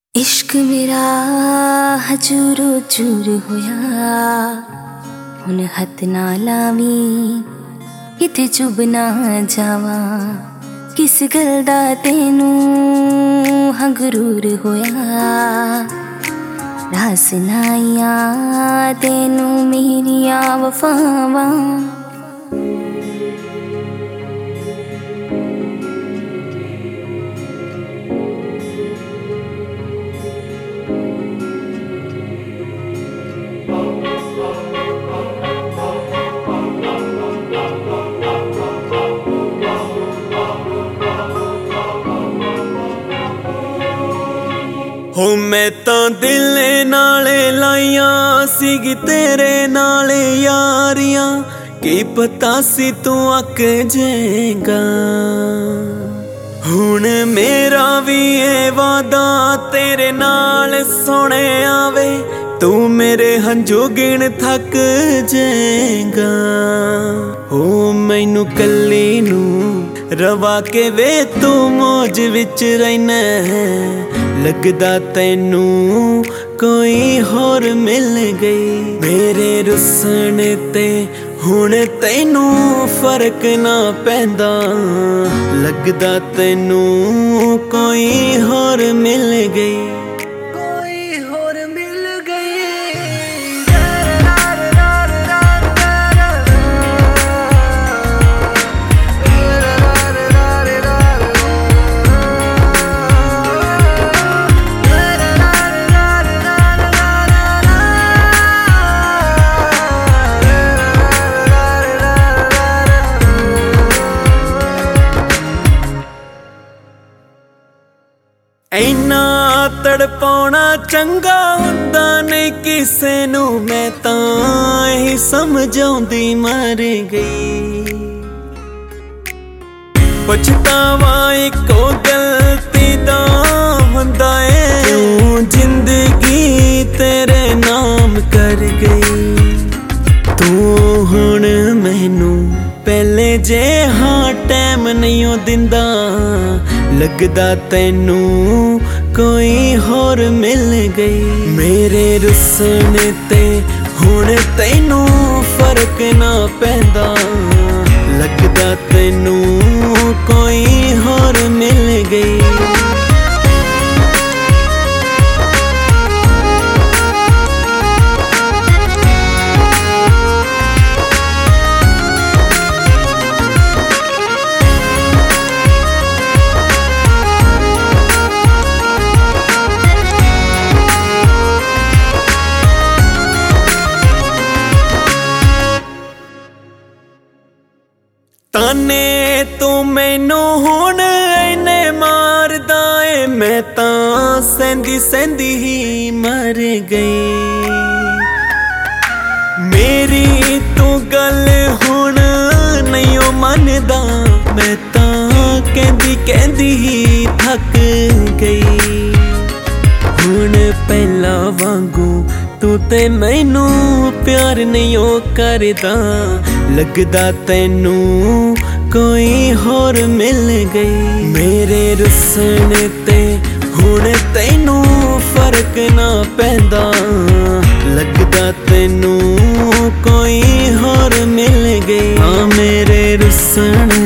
इश्क मेरा हजूरो चूर होया हुन हथ ना लावी इत्थे चुभ ना जावा किस गल दा तेनू हंगरूर होया रास नाइया तेनू मेरिया वफावा हो मैं तो दिल नाले लाइया सीगी तेरे नाले यारियां की पता सी तू अक जाएगा। हुण मेरा भी ये वादा तेरे नाल सोने आवे तू मेरे हंजू गिण थक जाएगा। हो मैनू कल्ली नू रवा के वे तू मौज विच रहना लगदा तैनू कोई होर मिल गई। मेरे रुसन ते हुण तैनू फर्क ना पैंदा लगदा तैनू कोई होर मिल गई। इन्ना तड़पाउणा चंगा हुंदा नहीं किसे नू मैं तां ही समझाउंदी मर गई। पछतावा इको गलती दा हुंदा ऐ क्यों जिंदगी तेरे नाम कर गई। तू हुण मैनू पहले जे हाँ टैम नहीं दिंदा लगदा तैनू कोई होर मिल गई। मेरे रुसन ते हुण तैनू फर्क ना पैंदा लगदा तैनू कोई होर मिल गई। ताने तू मैनू हुण इन्ने मारदा ए मैं तां सैंदी सैंदी ही मर गई। मेरी तू गल हुण नहीं ओ मनदा मैं तां कहंदी कहंदी ही थक गई। हुण पहला वांगू तू ते मैनू प्यार नहीं ओ करदा लगदा तैनू कोई होर मिल गई। मेरे रुसन ते हुण तैनू फर्क ना पैंदा लगदा तैनू कोई होर मिल गई। हाँ मेरे रुसन